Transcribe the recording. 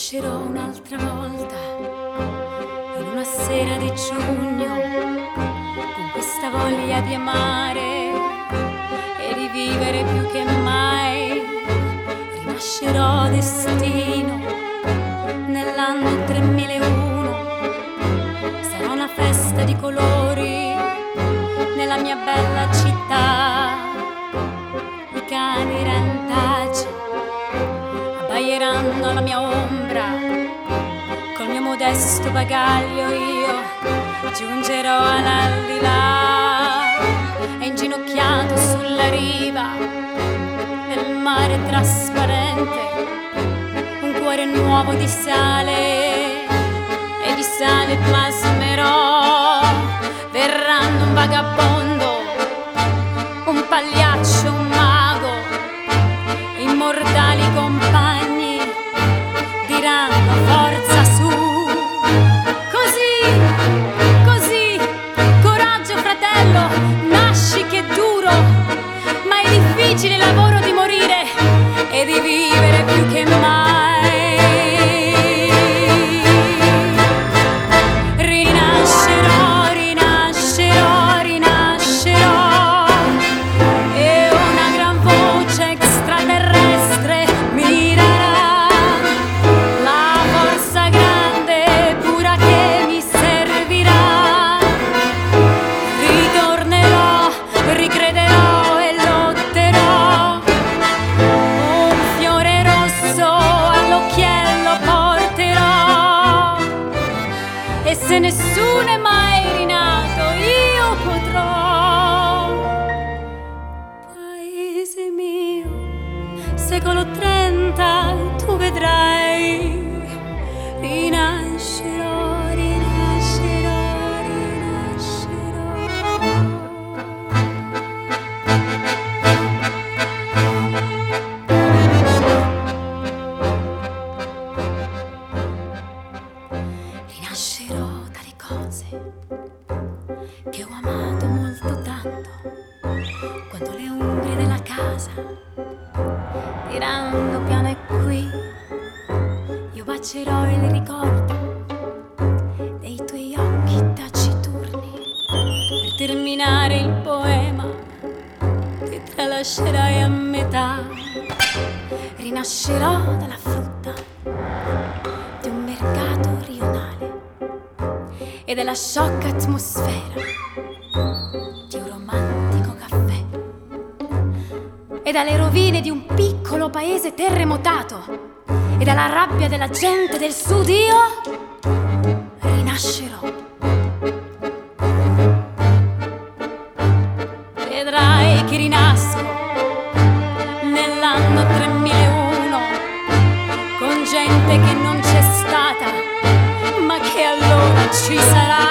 Rinascerò un'altra volta in una sera di giugno, con questa voglia di amare e di vivere più che mai. Rinascerò destino nell'anno 3001, sarà una festa di colori nella mia bella città. I cani rantaggi abbaieranno alla mia ombra, col mio modesto bagaglio io giungerò all'aldilà. E inginocchiato sulla riva del mare trasparente, un cuore nuovo di sale, e di sale plasmerò. Verranno un vagabondo, un pagliaccio, un mago, immortali compagni diranno forza su. Così, così, coraggio fratello, nasci che è duro, ma è difficile il lavoro di morire e di vivere più che mai. Rinascerò, rinascerò, rinascerò, e una gran voce extraterrestre mi darà la forza grande pura che mi servirà. Ritornerò, ricrederò e lotterò, un fiore rosso all'occhiello porterò, e se nessuno è mai rinato io potrò. Paese mio, secolo 30, tu vedrai. Rinascerò, rinascerò, rinascerò. Rinascerò dalle cose che ho amato molto tanto, quando le ombre della casa diranno piano è qui. Io bacerò il ricordo dei tuoi occhi taciturni, per terminare il poema ti tralascerai a metà. Rinascerò dalla frutta di un mercato rionale e della sciocca atmosfera di un romantico caffè, e dalle rovine di un piccolo paese terremotato, e dalla rabbia della gente del sud io rinascerò. Vedrai che rinasco nell'anno 3001, con gente che non c'è stata, ma che allora ci sarà.